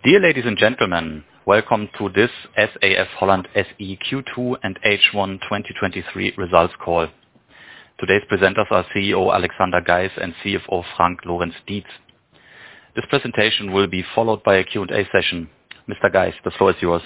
Dear ladies and gentlemen, welcome to this SAF-Holland SE Q2 and H1 2023 results call. Today's presenters are CEO Alexander Geis and CFO Frank Lorenz-Dietz. This presentation will be followed by a Q&A session. Mr. Geis, the floor is yours.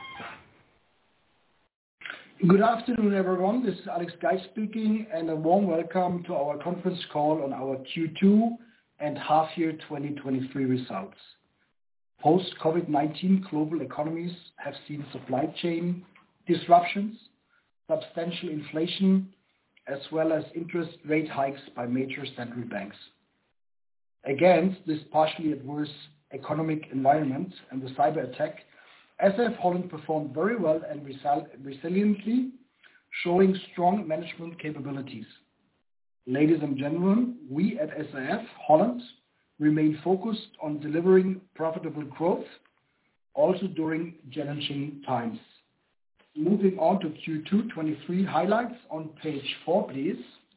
Good afternoon, everyone. This is Alex Geis speaking, and a warm welcome to our conference call on our Q2 and half-year 2023 results. Post-COVID-19 global economies have seen supply chain disruptions, substantial inflation, as well as interest rate hikes by major central banks. Against this partially adverse economic environment and the cyber attack, SAF-Holland performed very well and resiliently, showing strong management capabilities. Ladies and gentlemen, we at SAF-Holland remain focused on delivering profitable growth, also during challenging times. Moving on to Q2 23 highlights on page 4, please.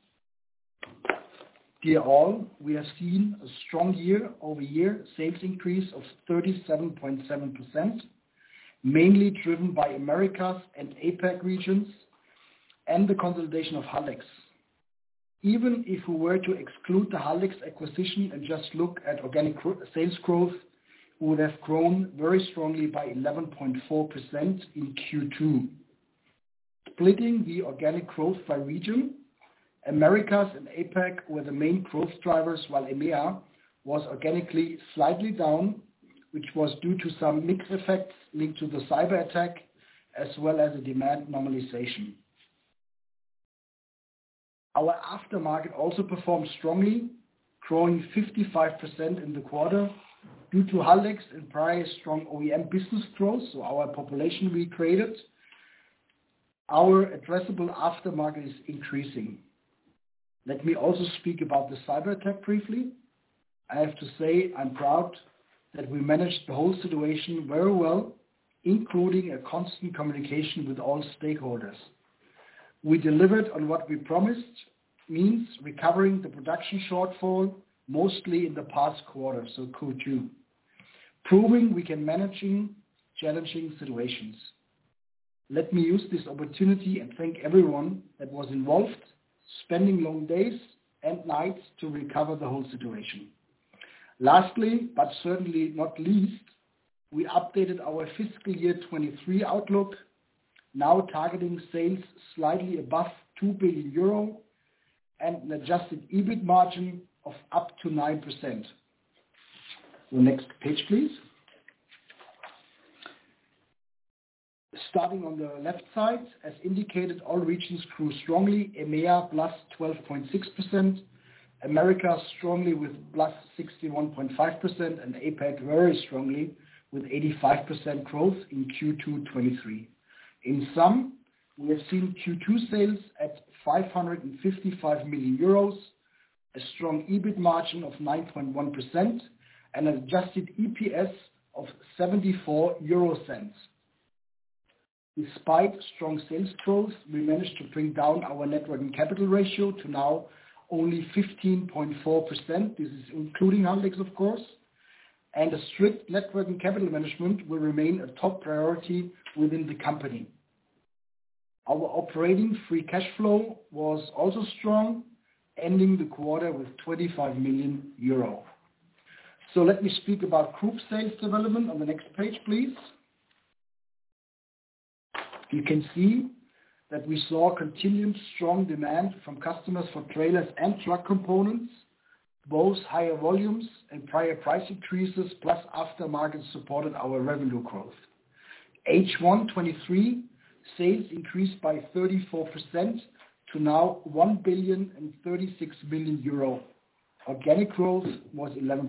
Dear all, we have seen a strong year-over-year sales increase of 37.7%, mainly driven by Americas and APAC regions and the consolidation of Haldex. Even if we were to exclude the Haldex acquisition and just look at organic sales growth, we would have grown very strongly by 11.4% in Q2. Splitting the organic growth by region, Americas and APAC were the main growth drivers, while EMEA was organically slightly down, which was due to some mixed effects linked to the cyber attack, as well as a demand normalization. Our aftermarket also performed strongly, growing 55% in the quarter due to Haldex and prior strong OEM business growth, so our population we created. Our addressable aftermarket is increasing. Let me also speak about the cyber attack briefly. I have to say I'm proud that we managed the whole situation very well, including a constant communication with all stakeholders. We delivered on what we promised, means recovering the production shortfall, mostly in the past quarter, so Q2, proving we can manage challenging situations. Let me use this opportunity and thank everyone that was involved, spending long days and nights to recover the whole situation. Lastly, but certainly not least, we updated our fiscal year 23 outlook, now targeting sales slightly above 2 billion euro and an adjusted EBIT margin of up to 9%. The next page, please. Starting on the left side, as indicated, all regions grew strongly. EMEA plus 12.6%, America strongly with plus 61.5%, and APAC very strongly with 85% growth in Q2 23. In sum, we have seen Q2 sales at 555 million euros, a strong EBIT margin of 9.1%, and an adjusted EPS of 74 euro cents. Despite strong sales growth, we managed to bring down our net working capital ratio to now only 15.4%. This is including Haldex, of course. And a strict net working capital management will remain a top priority within the company. Our operating free cash flow was also strong, ending the quarter with 25 million euro. So let me speak about group sales development on the next page, please. You can see that we saw continued strong demand from customers for trailers and truck components. Both higher volumes and prior price increases plus aftermarket supported our revenue growth. H1 23 sales increased by 34% to now 1,036 million euro. Organic growth was 11%.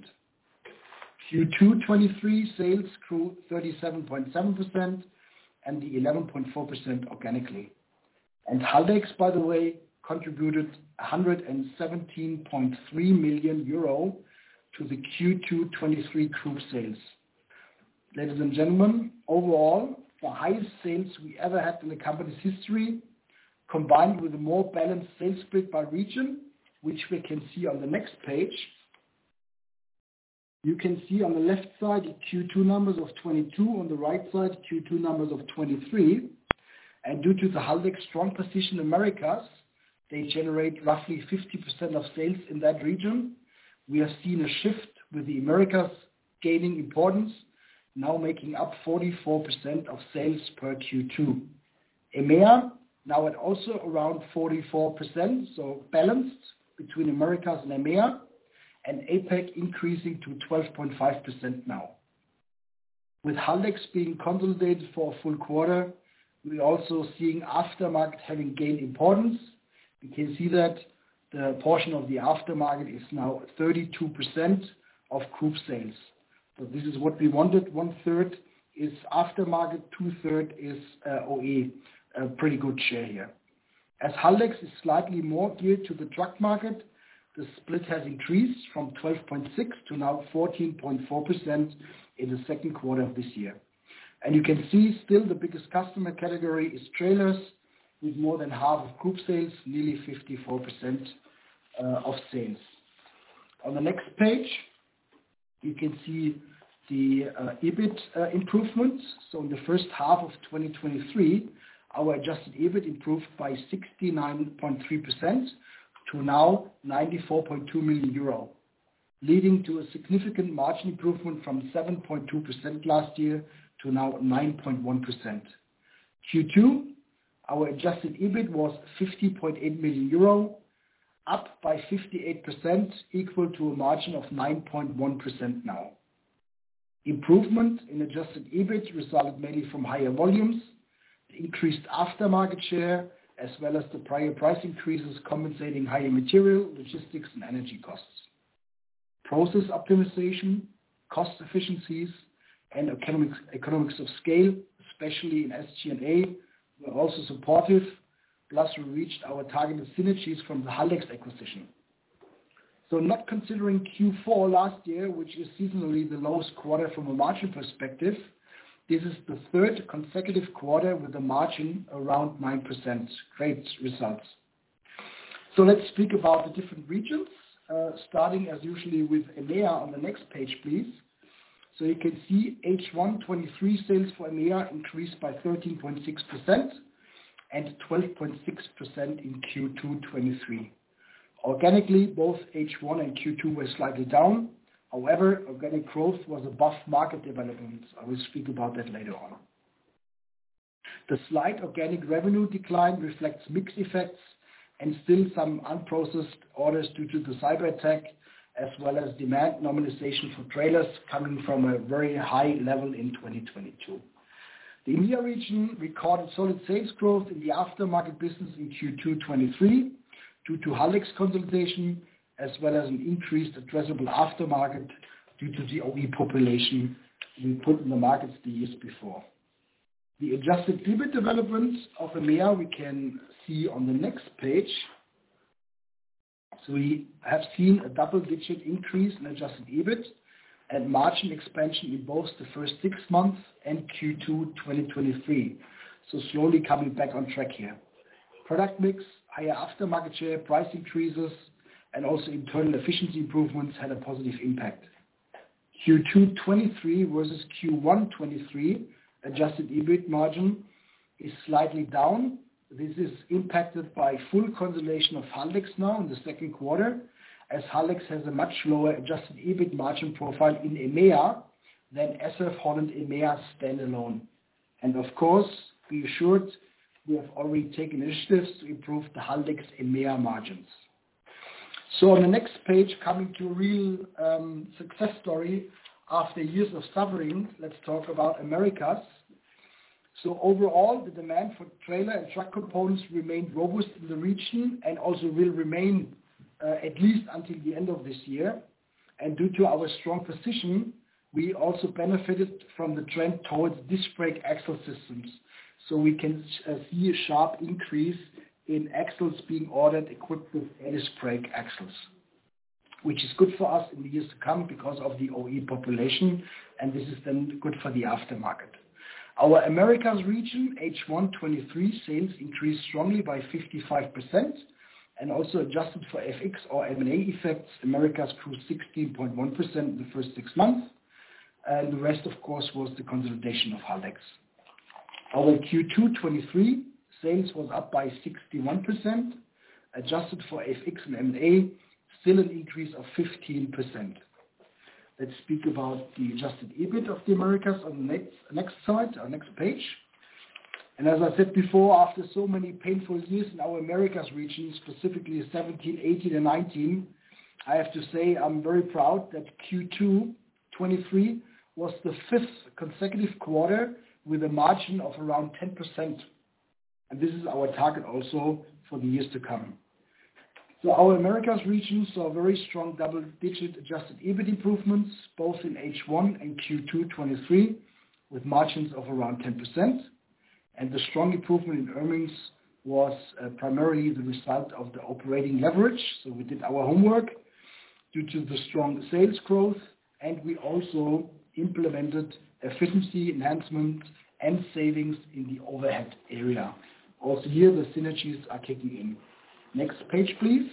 Q2 23 sales grew 37.7% and the 11.4% organically. And Haldex, by the way, contributed 117.3 million euro to the Q2 23 group sales. Ladies and gentlemen, overall, the highest sales we ever had in the company's history, combined with a more balanced sales split by region, which we can see on the next page, You can see on the left side the Q2 numbers of 22, on the right side Q2 numbers of 23. And due to the Haldex strong position in Americas, they generate roughly 50% of sales in that region. We have seen a shift with the Americas gaining importance, now making up 44% of sales per Q2. EMEA, now at also around 44%, so balanced between Americas and EMEA, and APAC increasing to 12.5% now. With Haldex being consolidated for a full quarter, we're also seeing aftermarket having gained importance. You can see that the portion of the aftermarket is now 32% of group sales. So this is what we wanted. 1/3 is aftermarket, 2/3 is OE. A pretty good share here. As Haldex is slightly more geared to the truck market, the split has increased from 12.6 to now 14.4% in the second quarter of this year. And you can see still the biggest customer category is trailers, with more than half of group sales, nearly 54% of sales. On the next page, you can see the EBIT improvements. So in the first half of 2023, our adjusted EBIT improved by 69.3% to now 94.2 million euro, leading to a significant margin improvement from 7.2% last year to now 9.1%. Q2, our adjusted EBIT was 50.8 million euro, up by 58%, equal to a margin of 9.1% now. Improvement in adjusted EBIT resulted mainly from higher volumes, the increased aftermarket share, as well as the prior price increases compensating higher material, logistics, and energy costs. Process optimization, cost efficiencies, and economics of scale, especially in SG&A, were also supportive. Plus, we reached our targeted synergies from the Haldex acquisition. So not considering Q4 last year, which is seasonally the lowest quarter from a margin perspective, this is the third consecutive quarter with a margin around 9%. Great results. So let's speak about the different regions, starting as usually with EMEA on the next page, please. So you can see H1 23 sales for EMEA increased by 13.6% and 12.6% in Q2 23. Organically, both H1 and Q2 were slightly down. However, organic growth was above market development. I will speak about that later on. The slight organic revenue decline reflects mixed effects and still some unprocessed orders due to the cyber attack, as well as demand normalization for trailers coming from a very high level in 2022. The EMEA region recorded solid sales growth in the aftermarket business in Q2 23 due to Haldex consolidation, as well as an increased addressable aftermarket due to the OE population we put in the markets the years before. The adjusted EBIT development of EMEA we can see on the next page. So we have seen a double-digit increase in adjusted EBIT and margin expansion in both the first 6 months and Q2 2023. So slowly coming back on track here. Product mix, higher aftermarket share, price increases, and also internal efficiency improvements had a positive impact. Q2 23 versus Q1 23 adjusted EBIT margin is slightly down. This is impacted by full consolidation of Haldex now in the second quarter, as Haldex has a much lower adjusted EBIT margin profile in EMEA than SAF-Holland EMEA standalone. And of course, be assured, we have already taken initiatives to improve the Haldex EMEA margins. So on the next page, coming to a real success story after years of suffering, let's talk about Americas. So overall, the demand for trailer and truck components remained robust in the region and also will remain at least until the end of this year. And due to our strong position, we also benefited from the trend towards disc brake axle systems. So we can see a sharp increase in axles being ordered equipped with disc brake axles, which is good for us in the years to come because of the OE population, and this is then good for the aftermarket. Our Americas region, H1 23 sales increased strongly by 55% and also adjusted for FX or M&A effects, Americas grew 16.1% in the first 6 months, and the rest, of course, was the consolidation of Haldex. Our Q2 23 sales was up by 61%, adjusted for FX and M&A, still an increase of 15%. Let's speak about the adjusted EBIT of the Americas on the next slide, or next page. And as I said before, after so many painful years in our Americas region, specifically 17, 18, and 19, I have to say I'm very proud that Q2 23 was the 5th consecutive quarter with a margin of around 10%. And this is our target also for the years to come. So our Americas region saw very strong double-digit adjusted EBIT improvements, both in H1 and Q2 23, with margins of around 10%. And the strong improvement in earnings was primarily the result of the operating leverage. So we did our homework due to the strong sales growth, and we also implemented efficiency enhancement and savings in the overhead area. Also here, the synergies are kicking in. Next page, please.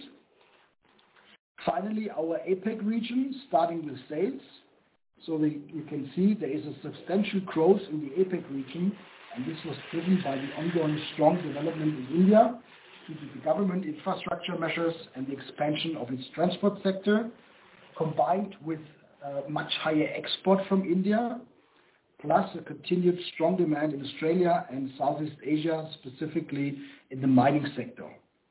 Finally, our APAC region, starting with sales. So you can see there is a substantial growth in the APAC region, and this was driven by the ongoing strong development in India due to the government infrastructure measures and the expansion of its transport sector, combined with much higher export from India, plus a continued strong demand in Australia and Southeast Asia, specifically in the mining sector.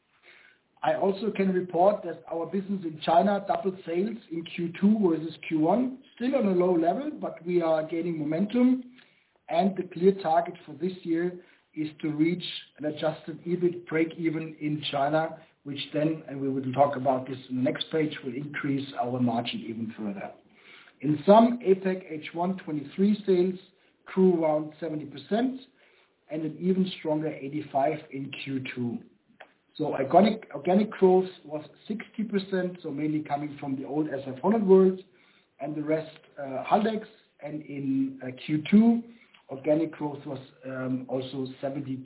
I also can report that our business in China doubled sales in Q2 versus Q1, still on a low level, but we are gaining momentum. And the clear target for this year is to reach an adjusted EBIT break-even in China, which then, and we will talk about this in the next page, will increase our margin even further. In sum, APAC H1 23 sales grew around 70% and an even stronger 85% in Q2. So organic growth was 60%, so mainly coming from the old SAF-HOLLAND world, and the rest Haldex. And in Q2, organic growth was also 72%.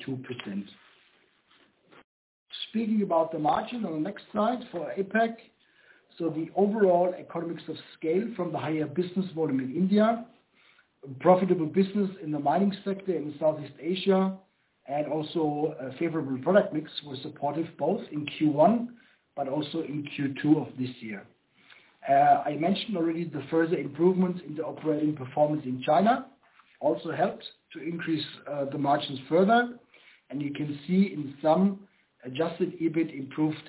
Speaking about the margin on the next slide for APAC, so the overall economies of scale from the higher business volume in India, profitable business in the mining sector in Southeast Asia, and also a favorable product mix were supportive both in Q1 but also in Q2 of this year. I mentioned already the further improvements in the operating performance in China also helped to increase the margins further, and you can see in sum adjusted EBIT improved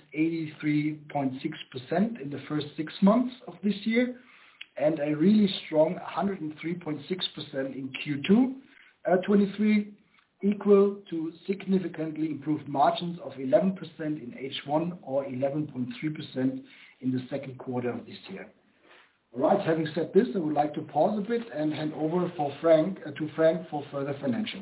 83.6% in the first 6 months of this year, and a really strong 103.6% in Q2 23, equal to significantly improved margins of 11% in H1 or 11.3% in the second quarter of this year. All right, having said this, I would like to pause a bit and hand over to Frank for further financials.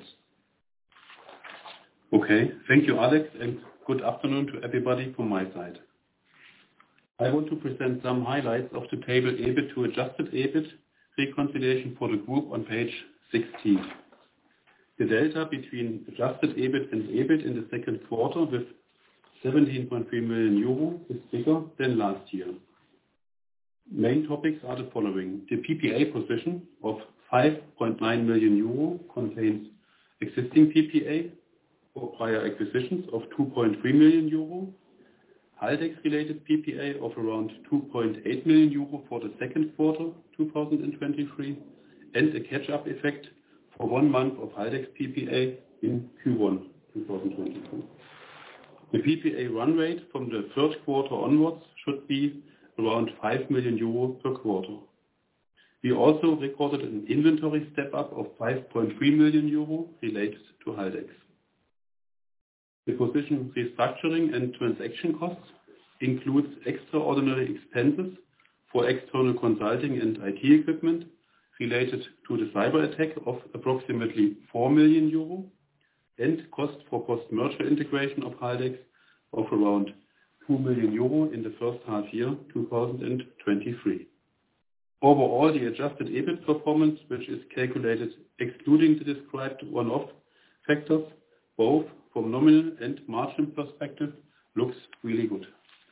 Okay, thank you, Alex, and good afternoon to everybody from my side. I want to present some highlights of the table EBIT to adjusted EBIT reconciliation for the group on page 16. The delta between adjusted EBIT and EBIT in the second quarter with 17.3 million euro is bigger than last year. Main topics are the following. The PPA position of 5.9 million euro contains existing PPA for prior acquisitions of 2.3 million euro, Haldex-related PPA of around 2.8 million euro for the second quarter 2023, and a catch-up effect for 1 month of Haldex PPA in Q1 2022. The PPA run rate from the third quarter onwards should be around 5 million euro per quarter. We also recorded an inventory step-up of 5.3 million euro related to Haldex. The position restructuring and transaction costs includes extraordinary expenses for external consulting and IT equipment related to the cyber attack of approximately 4 million euro and cost for post-merger integration of Haldex of around 2 million euro in the first half year 2023. Overall, the adjusted EBIT performance, which is calculated excluding the described one-off factors, both from nominal and margin perspective, looks really good.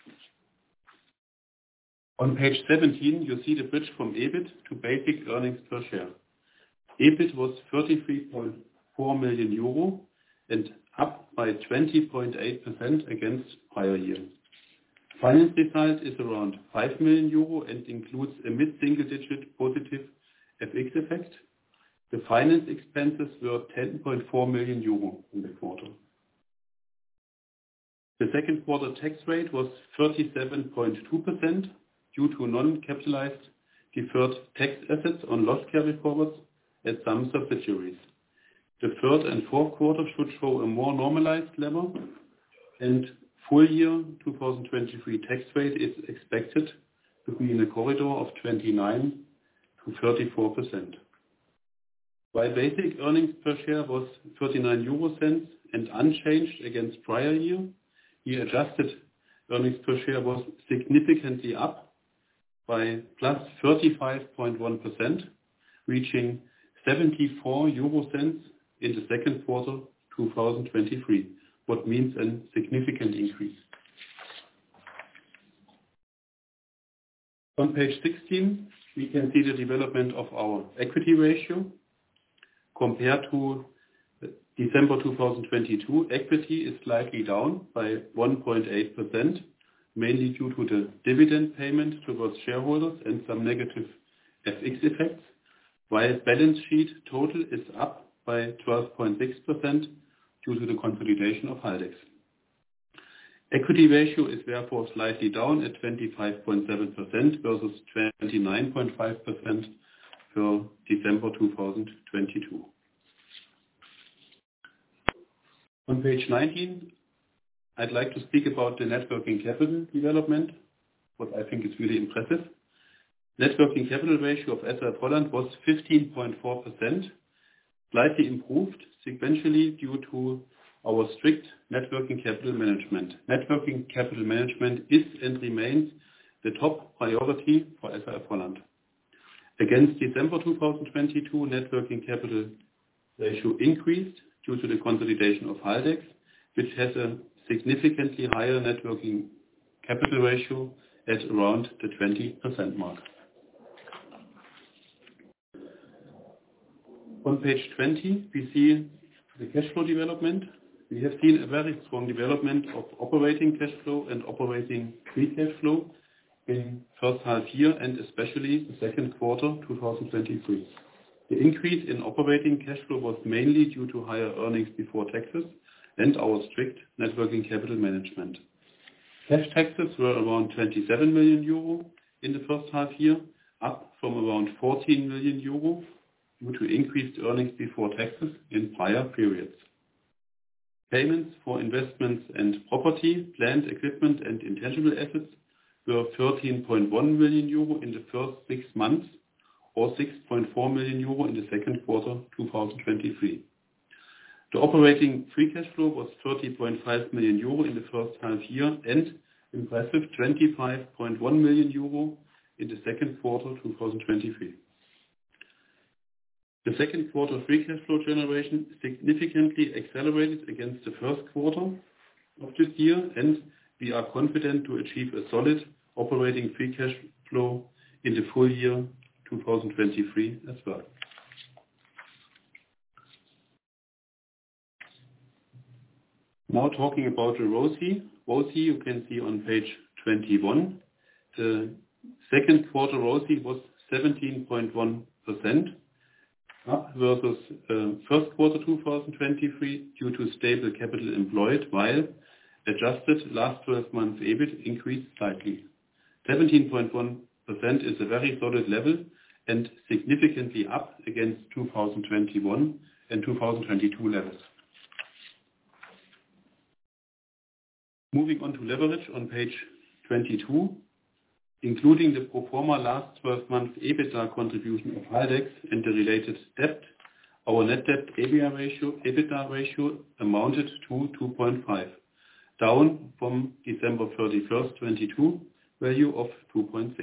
On page 17, you see the bridge from EBIT to basic earnings per share. EBIT was 33.4 million euro and up by 20.8% against prior year. Finance result is around 5 million euro and includes a mid-single-digit positive FX effect. The finance expenses were 10.4 million euro in the quarter. The second quarter tax rate was 37.2% due to non-capitalized deferred tax assets on loss carry-forwards at some subsidiaries. The third and fourth quarter should show a more normalized level, and full year 2023 tax rate is expected to be in a corridor of 29 to 34%. While basic earnings per share was 0.39 and unchanged against prior year, the adjusted earnings per share was significantly up by plus 35.1%, reaching 74 euro cents in the second quarter 2023, what means a significant increase. On page 16, we can see the development of our equity ratio. Compared to December 2022, equity is slightly down by 1.8%, mainly due to the dividend payment towards shareholders and some negative FX effects, while balance sheet total is up by 12.6% due to the consolidation of Haldex. Equity ratio is therefore slightly down at 25.7% versus 29.5% for December 2022. On page 19, I'd like to speak about the net working capital development, what I think is really impressive. Net working capital ratio of SAF-Holland was 15.4%, slightly improved sequentially due to our strict net working capital management. Net working capital management is and remains the top priority for SAF-Holland. Against December 2022, net working capital ratio increased due to the consolidation of Haldex, which has a significantly higher net working capital ratio at around the 20% mark. On page 20, we see the cash flow development. We have seen a very strong development of operating cash flow and operating free cash flow in first half year and especially the second quarter 2023. The increase in operating cash flow was mainly due to higher earnings before taxes and our strict net working capital management. Cash taxes were around 27 million euro in the first half year, up from around 14 million euro due to increased earnings before taxes in prior periods. Payments for investments and property, plant equipment and intangible assets were 13.1 million euro in the first 6 months or 6.4 million euro in the second quarter 2023. The operating free cash flow was 30.5 million euro in the first half year and impressive 25.1 million euro in the second quarter 2023. The second quarter free cash flow generation significantly accelerated against the first quarter of this year, and we are confident to achieve a solid operating free cash flow in the full year 2023 as well. Now talking about the ROCE. ROCE you can see on page 21. The second quarter ROCE was 17.1%. Up versus first quarter 2023 due to stable capital employed, while adjusted last 12 months EBIT increased slightly. 17.1% is a very solid level and significantly up against 2021 and 2022 levels. Moving on to leverage on page 22. Including the pro forma last 12 months EBITDA contribution of Haldex and the related debt, our net debt EBITDA ratio amounted to 2.5, down from December 31st, 2022 value of 2.6.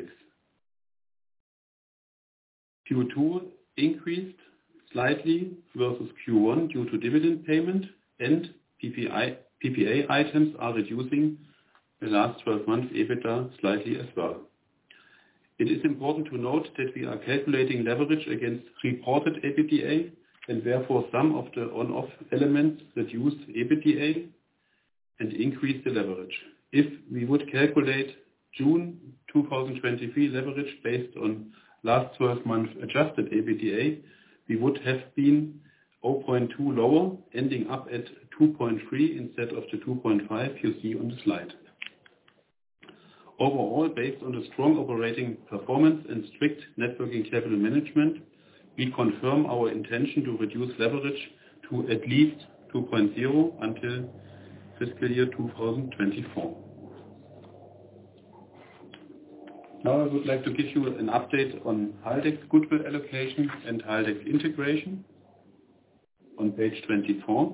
Q2 increased slightly versus Q1 due to dividend payment, and PPA items are reducing the last 12 months EBITDA slightly as well. It is important to note that we are calculating leverage against reported EBITDA, and therefore some of the on-off elements reduce EBITDA and increase the leverage. If we would calculate June 2023 leverage based on last 12 months adjusted EBITDA, we would have been 0.2 lower, ending up at 2.3 instead of the 2.5 you see on the slide. Overall, based on the strong operating performance and strict net working capital management, we confirm our intention to reduce leverage to at least 2.0 until fiscal year 2024. Now I would like to give you an update on Haldex goodwill allocation and Haldex integration on page 24.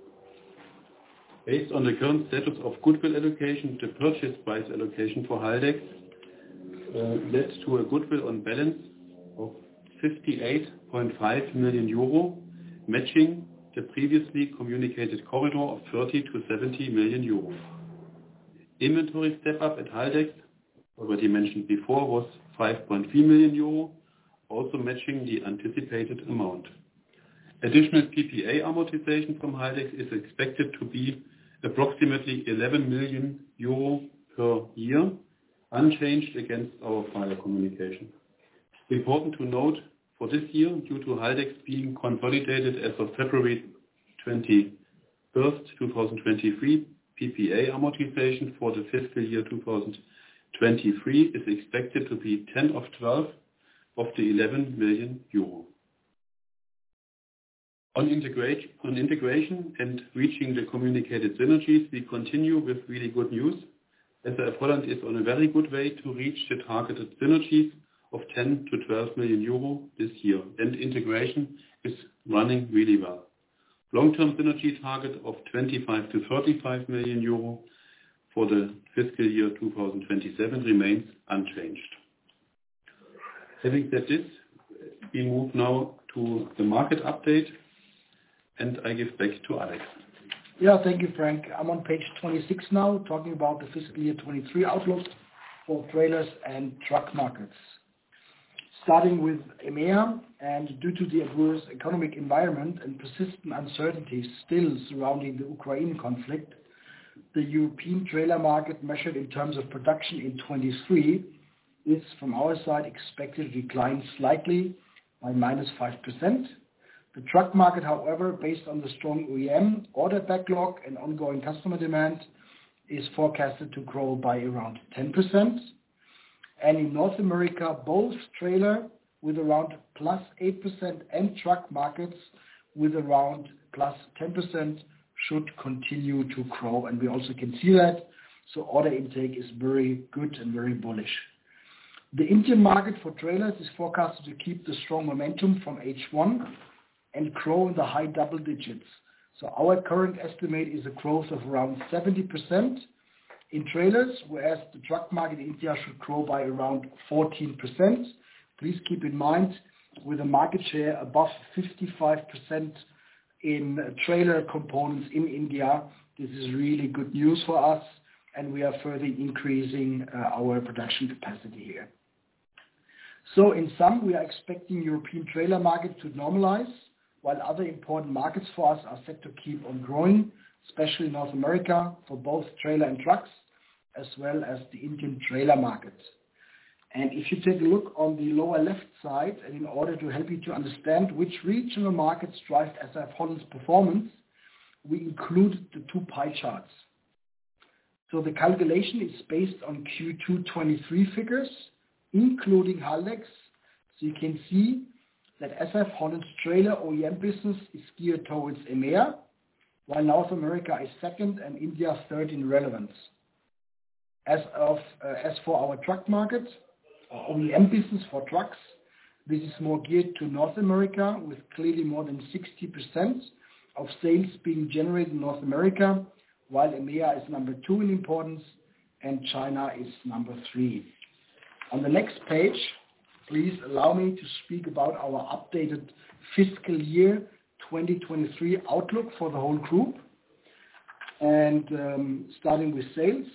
Based on the current status of goodwill allocation, the purchase price allocation for Haldex led to a goodwill on balance of 58.5 million euro, matching the previously communicated corridor of 30 to 70 million euro. Inventory step-up at Haldex, already mentioned before, was 5.3 million euro, also matching the anticipated amount. Additional PPA amortization from Haldex is expected to be approximately 11 million euro per year, unchanged against our prior communication. Important to note, for this year, due to Haldex being consolidated as of February 21st, 2023, PPA amortization for the fiscal year 2023 is expected to be 10 of 12 of the 11 million euro. On integration and reaching the communicated synergies, we continue with really good news. SAF-Holland is on a very good way to reach the targeted synergies of 10 to 12 million euro this year, and integration is running really well. Long-term synergy target of 25 to 35 million euro for the fiscal year 2027 remains unchanged. Having said this, we move now to the market update, and I give back to Alex. Yeah, thank you, Frank. I'm on page 26 now, talking about the fiscal year 23 outlook for trailers and truck markets. Starting with EMEA, and due to the adverse economic environment and persistent uncertainties still surrounding the Ukraine conflict, the European trailer market measured in terms of production in 23 is, from our side, expected to decline slightly by -5%. The truck market, however, based on the strong OEM order backlog and ongoing customer demand, is forecasted to grow by around 10%. And in North America, both trailer with around +8% and truck markets with around +10% should continue to grow. And we also can see that. So order intake is very good and very bullish. The Indian market for trailers is forecasted to keep the strong momentum from H1 and grow in the high double digits. So our current estimate is a growth of around 70% in trailers, whereas the truck market in India should grow by around 14%. Please keep in mind, with a market share above 55% in trailer components in India, this is really good news for us, and we are further increasing our production capacity here. So in sum, we are expecting European trailer market to normalize, while other important markets for us are set to keep on growing, especially North America for both trailer and trucks, as well as the Indian trailer market. And if you take a look on the lower left side, and in order to help you to understand which regional markets drive SAF-Holland's performance, we included the two pie charts. So the calculation is based on Q2 23 figures, including Haldex. So you can see that SAF-Holland's trailer OEM business is geared towards EMEA, while North America is second and India third in relevance. As for our truck market, OEM business for trucks, this is more geared to North America, with clearly more than 60% of sales being generated in North America, while EMEA is number 2 in importance and China is number 3. On the next page, please allow me to speak about our updated fiscal year 2023 outlook for the whole group. And starting with sales,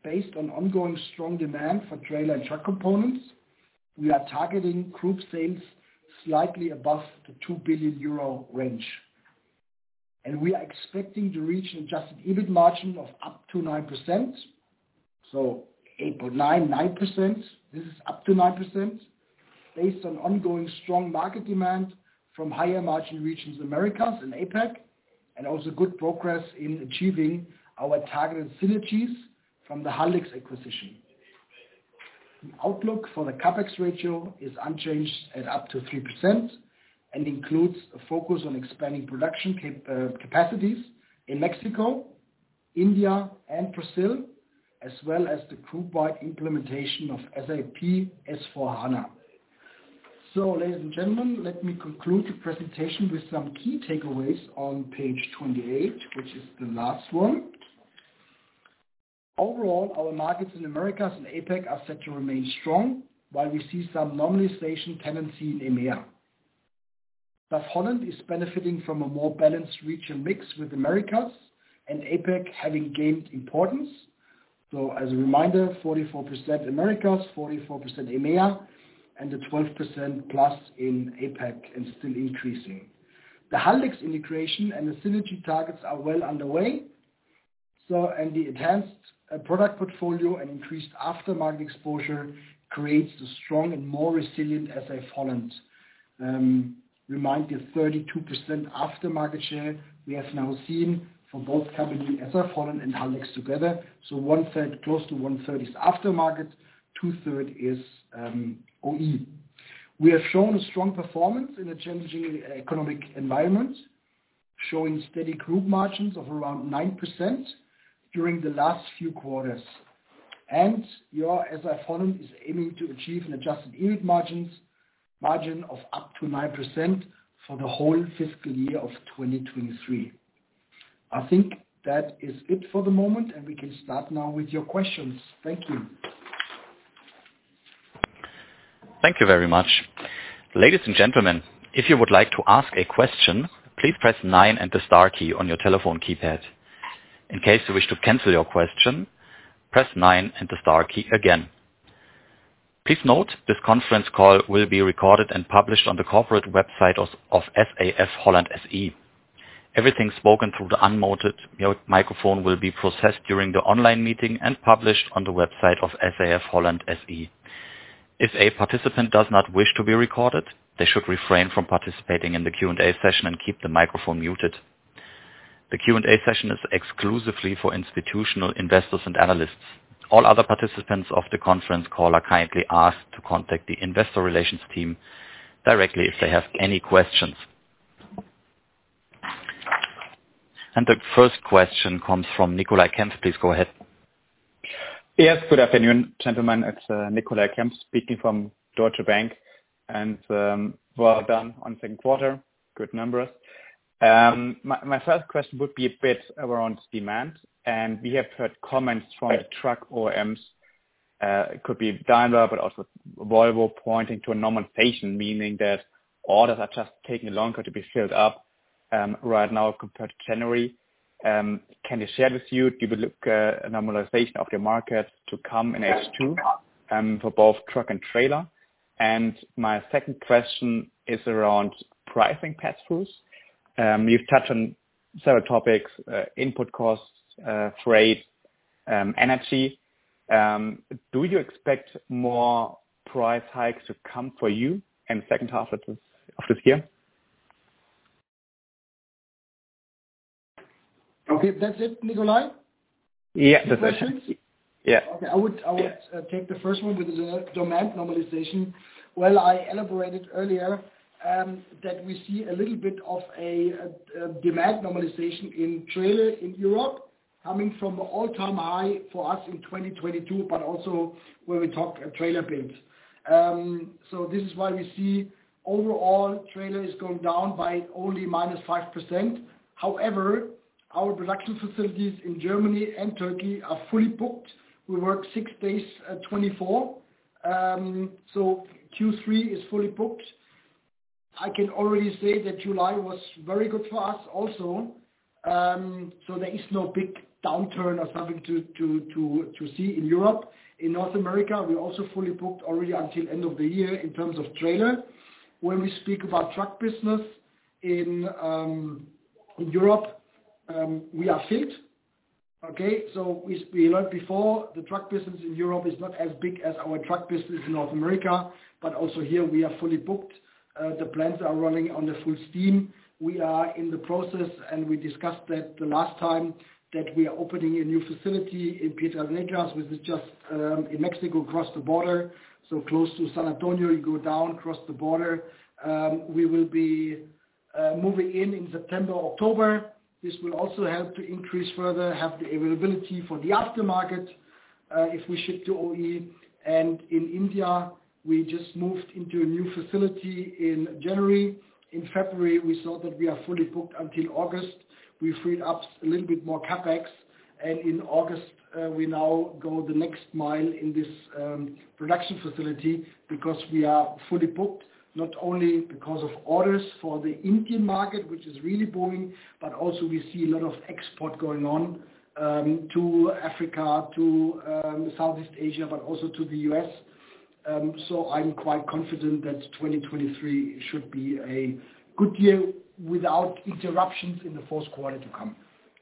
based on ongoing strong demand for trailer and truck components, we are targeting group sales slightly above the 2 billion euro range. And we are expecting to reach an adjusted EBIT margin of up to 9%. So 8.9%, 9%. This is up to 9%, based on ongoing strong market demand from higher margin regions Americas and APAC, and also good progress in achieving our targeted synergies from the Haldex acquisition. The outlook for the CapEx ratio is unchanged at up to 3% and includes a focus on expanding production capacities in Mexico, India, and Brazil, as well as the group-wide implementation of SAP S/4HANA. So, ladies and gentlemen, let me conclude the presentation with some key takeaways on page 28, which is the last one. Overall, our markets in Americas and APAC are set to remain strong, while we see some normalization tendency in EMEA. SAF-Holland is benefiting from a more balanced regional mix, with Americas and APAC having gained importance. So, as a reminder, 44% Americas, 44% EMEA, and the 12% plus in APAC, and still increasing. The Haldex integration and the synergy targets are well underway. So, and the enhanced product portfolio and increased aftermarket exposure creates a strong and more resilient SAF-Holland. Remind you, 32% aftermarket share we have now seen for both companies, SAF-Holland and Haldex together. So close to one third is aftermarket, 2/3 is OE. We have shown a strong performance in a challenging economic environment, showing steady group margins of around 9% during the last few quarters. And your SAF-Holland is aiming to achieve an adjusted EBIT margin of up to 9% for the whole fiscal year of 2023. I think that is it for the moment, and we can start now with your questions. Thank you. Thank you very much. Ladies and gentlemen, if you would like to ask a question, please press 9 and the star key on your telephone keypad. In case you wish to cancel your question, press 9 and the star key again. Please note, this conference call will be recorded and published on the corporate website of SAF-Holland SE. Everything spoken through the unmuted microphone will be processed during the online meeting and published on the website of SAF-Holland SE. If a participant does not wish to be recorded, they should refrain from participating in the Q&A session and keep the microphone muted. The Q&A session is exclusively for institutional investors and analysts. All other participants of the conference call are kindly asked to contact the investor relations team directly if they have any questions. And the first question comes from Nicolai Kempf. Please go ahead. Yes, good afternoon, gentlemen. It's Nicolai Kempf speaking from Deutsche Bank. And well done on second quarter. Good numbers. My first question would be a bit around demand. And we have heard comments from the truck OEMs, it could be Daimler, but also Volvo, pointing to a normalization, meaning that orders are just taking longer to be filled up right now compared to January. Can you share with you, do you look a normalization of the market to come in H2 for both truck and trailer? And my second question is around pricing pass-throughs. You've touched on several topics, input costs, freight, energy. Do you expect more price hikes to come for you in the second half of this year? Okay, that's it, Nicolai? Yeah, that's it. Yeah. Okay, I would take the first one with the demand normalization. Well, I elaborated earlier that we see a little bit of a demand normalization in trailer in Europe, coming from an all-time high for us in 2022, but also when we talk trailer builds. So this is why we see overall trailer is going down by only -5%. However, our production facilities in Germany and Turkey are fully booked. We work 6 days, 24. So Q3 is fully booked. I can already say that July was very good for us also. So there is no big downturn or something to see in Europe. In North America, we're also fully booked already until end of the year in terms of trailer. When we speak about truck business in Europe, we are filled. Okay, so we learned before the truck business in Europe is not as big as our truck business in North America, but also here we are fully booked. The plants are running on the full steam. We are in the process, and we discussed that the last time, that we are opening a new facility in Piedras Negras, which is just in Mexico, across the border, so close to San Antonio. You go down, cross the border. We will be moving in September, October. This will also help to increase further, have the availability for the aftermarket if we ship to OE. And in India, we just moved into a new facility in January. In February, we saw that we are fully booked until August. We freed up a little bit more capex, and in August we now go the next mile in this production facility because we are fully booked, not only because of orders for the Indian market, which is really booming, but also we see a lot of export going on to Africa, to Southeast Asia, but also to the US. So I'm quite confident that 2023 should be a good year without interruptions in the fourth quarter to come.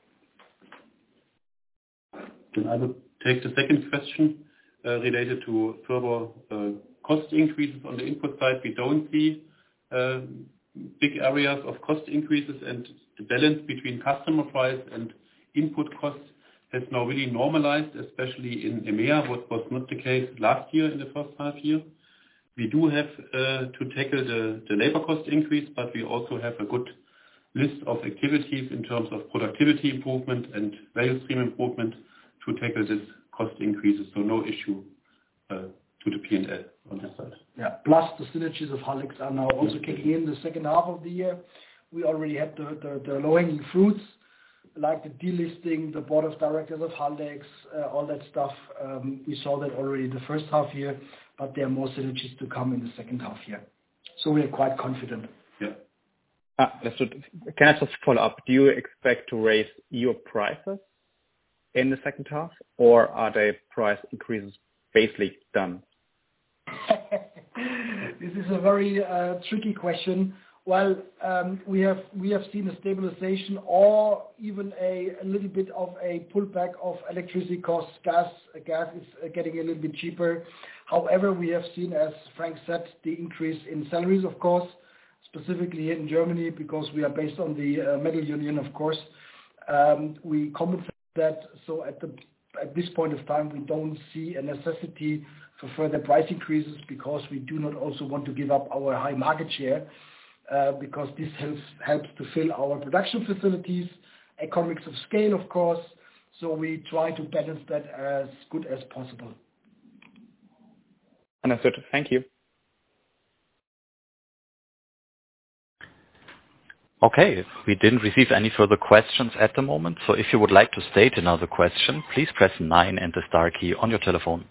Then I will take the second question related to further cost increases on the input side. We don't see big areas of cost increases, and the balance between customer price and input costs has now really normalized, especially in EMEA, what was not the case last year in the first half year. We do have to tackle the labor cost increase, but we also have a good list of activities in terms of productivity improvement and value stream improvement to tackle this cost increases. So no issue to the P&L on this side. Yeah. Plus the synergies of Haldex are now also kicking in the second half of the year. We already had the low-hanging fruits, like the delisting, the board of directors of Haldex, all that stuff. We saw that already in the first half year, but there are more synergies to come in the second half year. So we are quite confident. Yeah. Can I just follow up? Do you expect to raise your prices in the second half, or are the price increases basically done? This is a very tricky question. Well, we have seen a stabilization or even a little bit of a pullback of electricity costs. Gas is getting a little bit cheaper. However, we have seen, as Frank said, the increase in salaries, of course, specifically here in Germany, because we are based on the metal union, of course. We compensate that. So at this point of time, we don't see a necessity for further price increases, because we do not also want to give up our high market share, because this helps to fill our production facilities, economies of scale, of course. So we try to balance that as good as possible. Understood. Thank you. Okay, we didn't receive any further questions at the moment, so if you would like to state another question, please press 9 and the star key on your telephone.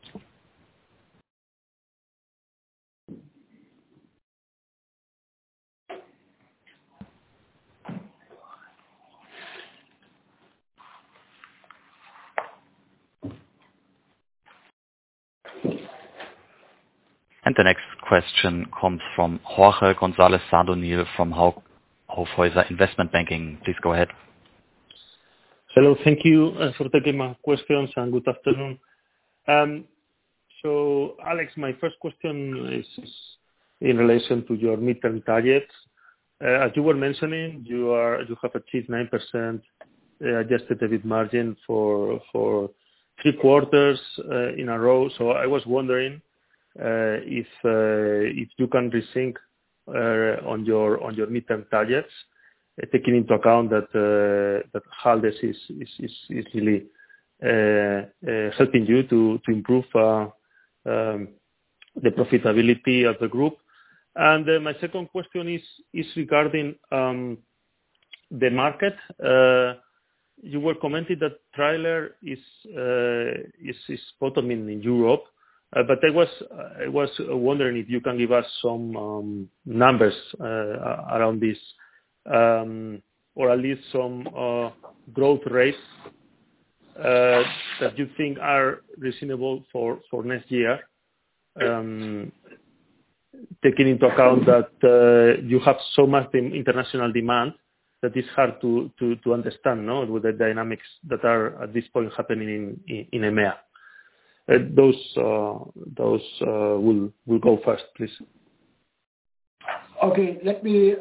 And the next question comes from Jorge González Sadornil from Hauffhäuser Investment Banking. Please go ahead. Hello, thank you for taking my questions, and good afternoon. So, Alex, my first question is in relation to your midterm targets. As you were mentioning, you have achieved 9% adjusted EBIT margin for 3 quarters in a row. So I was wondering if you can resync on your midterm targets, taking into account that Haldex is really helping you to improve the profitability of the group. And my second question is regarding the market. You were commenting that trailer is bottoming in Europe. But I was wondering if you can give us some numbers around this, or at least some growth rates that you think are reasonable for next year, taking into account that you have so much international demand that it's hard to understand, no, with the dynamics that are at this point happening in EMEA. Those will go first, please. Okay, let me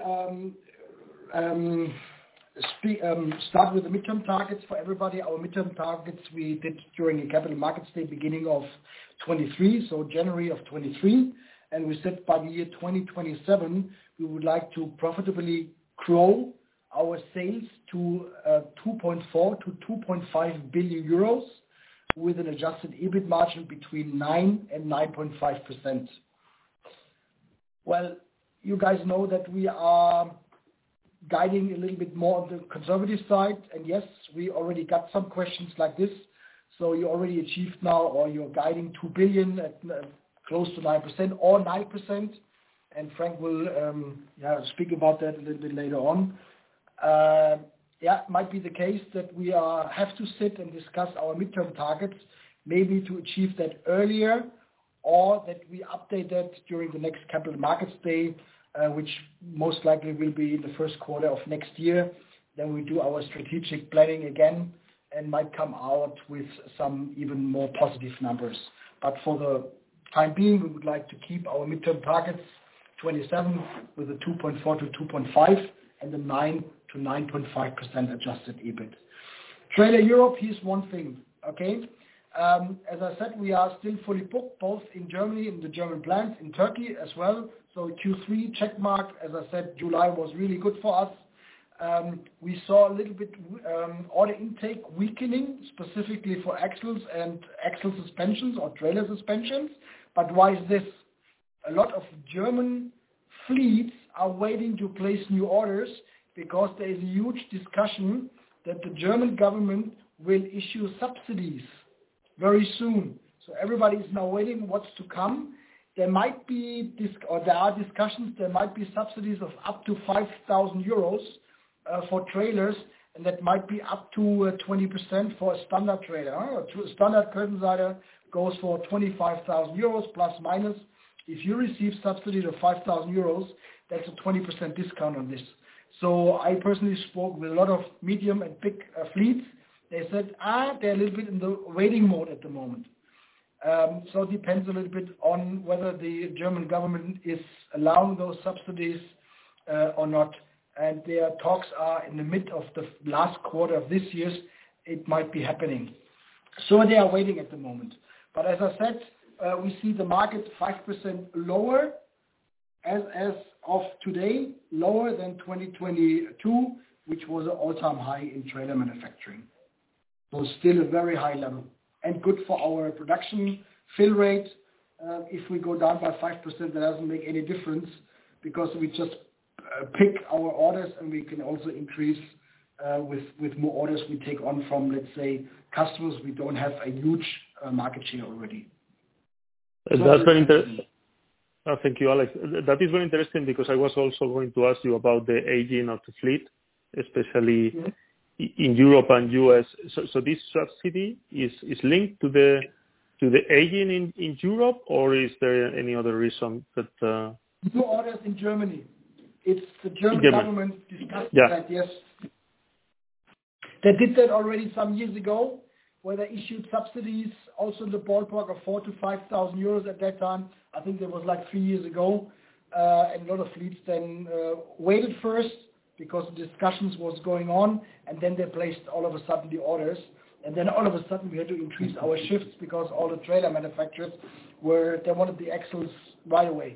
start with the midterm targets for everybody. Our midterm targets we did during the Capital Markets Day, beginning of 23, so January of 23, and we said by the year 2027 we would like to profitably grow our sales to 2.4 to 2.5 billion euros with an adjusted EBIT margin between 9 and 9.5%. Well, you guys know that we are guiding a little bit more on the conservative side, and yes, we already got some questions like this. So you already achieved now, or you're guiding 2 billion at close to 9% or 9%, and Frank will speak about that a little bit later on. It might be the case that we have to sit and discuss our midterm targets, maybe to achieve that earlier, or that we update that during the next Capital Markets Day, which most likely will be in the first quarter of next year. Then we do our strategic planning again and might come out with some even more positive numbers. But for the time being, we would like to keep our midterm targets 27 with a 2.4 to 2.5 and a 9 to 9.5% adjusted EBIT. Trailer Europe, here's one thing, okay? As I said, we are still fully booked, both in Germany, in the German plants, in Turkey as well. So Q3 check mark, as I said, July was really good for us. We saw a little bit order intake weakening, specifically for axles and axle suspensions or trailer suspensions. But why is this? A lot of German fleets are waiting to place new orders because there is a huge discussion that the German government will issue subsidies very soon. So everybody is now waiting what's to come. There might be, there are discussions, there might be subsidies of up to 5,000 euros for trailers, and that might be up to 20% for a standard trailer. A standard Curtainsider goes for 25,000 euros plus minus. If you receive subsidies of 5,000 euros, that's a 20% discount on this. So I personally spoke with a lot of medium and big fleets. They said, they're a little bit in the waiting mode at the moment. So it depends a little bit on whether the German government is allowing those subsidies or not. And their talks are in the mid of the last quarter of this year. It might be happening. So they are waiting at the moment. But as I said, we see the market 5% lower as of today, lower than 2022, which was an all-time high in trailer manufacturing. So still a very high level and good for our production fill rate. If we go down by 5%, that doesn't make any difference because we just pick our orders and we can also increase with more orders we take on from, let's say, customers. We don't have a huge market share already. That's very interesting. Thank you, Alex. That is very interesting because I was also going to ask you about the aging of the fleet, especially in Europe and US. So this subsidy is linked to the aging in Europe, or is there any other reason that? New orders in Germany. It's the German government discussed that. Yes, they did that already some years ago, where they issued subsidies, also in the ballpark of 4,000 to 5,000 euros at that time. I think that was like 3 years ago, and a lot of fleets then waited first because the discussions was going on, and then they placed all of a sudden the orders, and then all of a sudden we had to increase our shifts because all the trailer manufacturers they wanted the axles right away.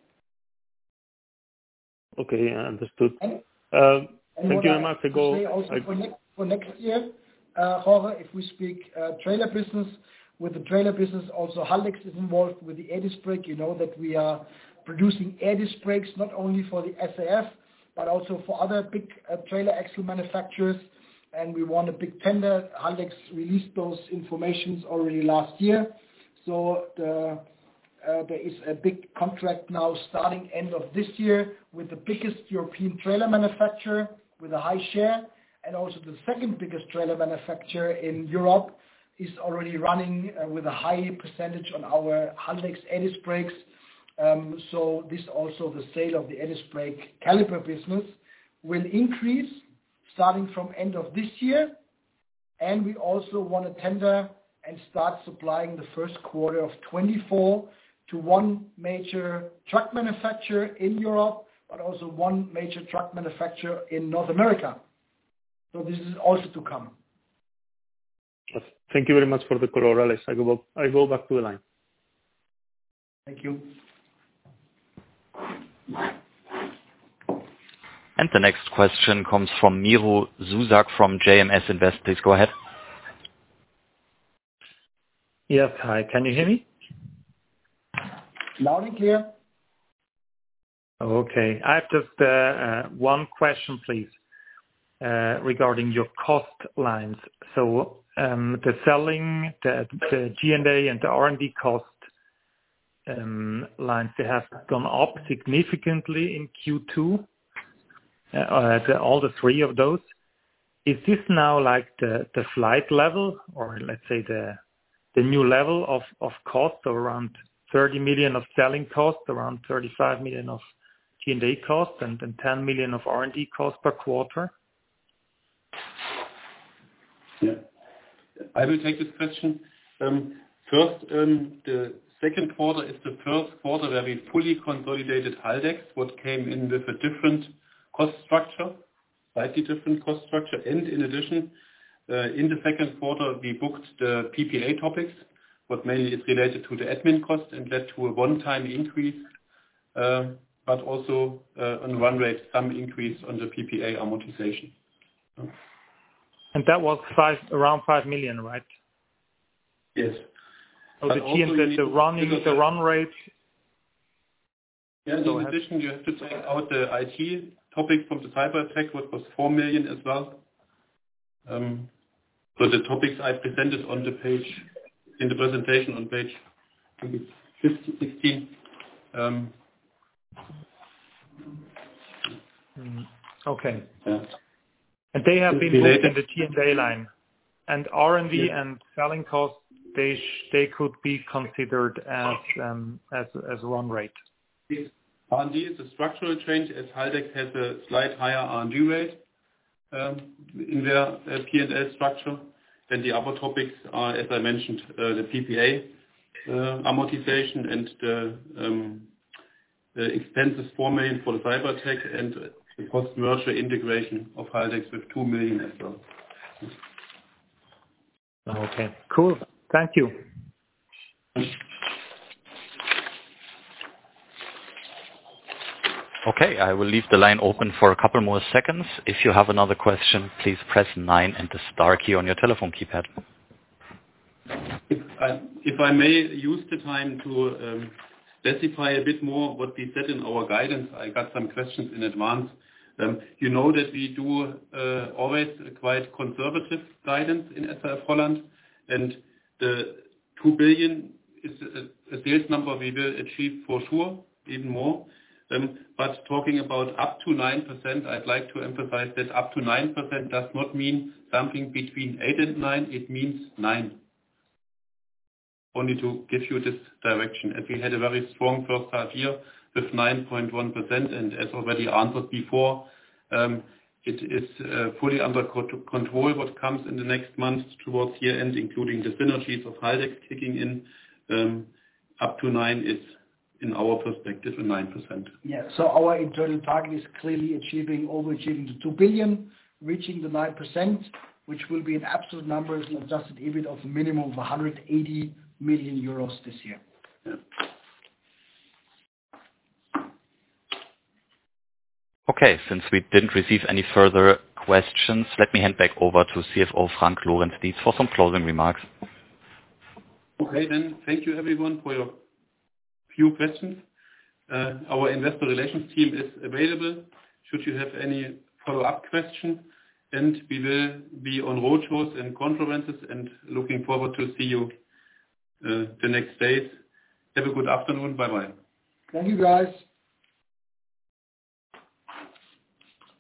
Okay, understood. Thank you very much. For next year, Jorge, if we speak trailer business, with the trailer business also Haldex is involved with the air disc brake. You know that we are producing air disc brakes not only for the SAF but also for other big trailer axle manufacturers, and we won a big tender. Haldex released those informations already last year. So there is a big contract now starting end of this year with the biggest European trailer manufacturer with a high share, and also the second biggest trailer manufacturer in Europe, is already running with a high percentage on our Haldex air disc brakes. So this also, the sale of the air disc brake caliper business will increase starting from end of this year. And we also want to tender and start supplying the first quarter of 24 to one major truck manufacturer in Europe, but also one major truck manufacturer in North America. So this is also to come. Thank you very much for the color, Alex. I go back to the line. Thank you. And the next question comes from Miro Zuzak from JMS Invest. Please go ahead. Yes, hi. Can you hear me? Loud and clear. Okay. I have just one question, please, regarding your cost lines. So the selling, the G&A and the R&D cost lines, they have gone up significantly in Q2. All the three of those. Is this now like the flight level, or let's say the new level of cost, of around 30 million of selling cost, around 35 million of G&A cost, and 10 million of R&D cost per quarter? Yeah, I will take this question. First, the second quarter is the first quarter where we fully consolidated Haldex, what came in with a different cost structure, slightly different cost structure. And in addition, in the second quarter, we booked the PPA topics, what mainly is related to the admin cost and led to a one-time increase, but also on run rate, some increase on the PPA amortization. And that was around 5 million, right? Yes. So the run rate. Yeah, in addition, you have to take out the IT topic from the cyber attack, what was 4 million as well. So the topics I presented on the page, in the presentation on page 16. Okay. Yeah. And they have been booked in the G&A line. And R&D and selling costs, they could be considered as run rate. Yes. R&D is a structural change, as Haldex has a slight higher R&D rate in their P&L structure. Then the other topics are, as I mentioned, the PPA amortization and the expenses 4 million for the cyber attack and the post-merger integration of Haldex with 2 million as well. Okay, cool. Thank you. Okay, I will leave the line open for a couple more seconds. If you have another question, please press 9 and the star key on your telephone keypad. If I may use the time to specify a bit more what we said in our guidance, I got some questions in advance. You know that we do always quite conservative guidance in SAF Holland, and the 2 billion is a sales number we will achieve for sure, even more. But talking about up to 9%, I'd like to emphasize that up to 9% does not mean something between 8 and 9, it means 9. Only to give you this direction, as we had a very strong first half year with 9.1%, and as already answered before, it is fully under control what comes in the next months towards year end, including the synergies of Haldex kicking in. Up to 9 is, in our perspective, a 9%. Yeah, so our internal target is clearly overachieving the 2 billion, reaching the 9%, which will be in absolute numbers an adjusted EBIT of a minimum of 180 million euros this year. Yeah. Okay, since we didn't receive any further questions, let me hand back over to CFO Frank Lorenz-Dietz for some closing remarks. Okay, then thank you everyone for your few questions. Our investor relations team is available should you have any follow-up question, and we will be on roadshows and conferences and looking forward to see you the next days. Have a good afternoon. Bye-bye. Thank you, guys.